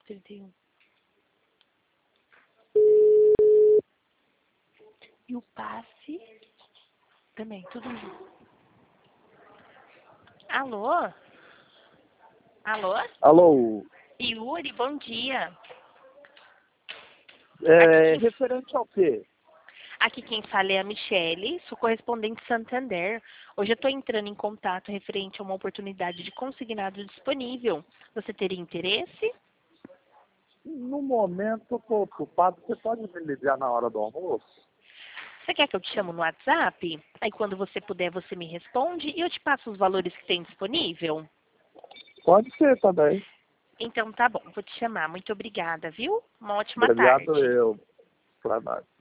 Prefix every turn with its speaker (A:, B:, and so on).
A: 31. E o passe também, tudo junto. Alô? Alô?
B: Alô,
A: Yuri, bom dia.
B: referente ao quê?
A: Aqui quem fala é a Michele, sou correspondente Santander. Hoje eu estou entrando em contato referente a uma oportunidade de consignado disponível. Você teria interesse?
B: No momento eu estou ocupado, você pode me ligar na hora do almoço?
A: Você quer que eu te chamo no WhatsApp? Aí quando você puder, você me responde e eu te passo os valores que tem disponível?
B: Pode ser também.
A: Então tá bom, vou te chamar. Muito obrigada, viu? Uma ótima
B: Obrigado
A: tarde.
B: eu. Pra nós.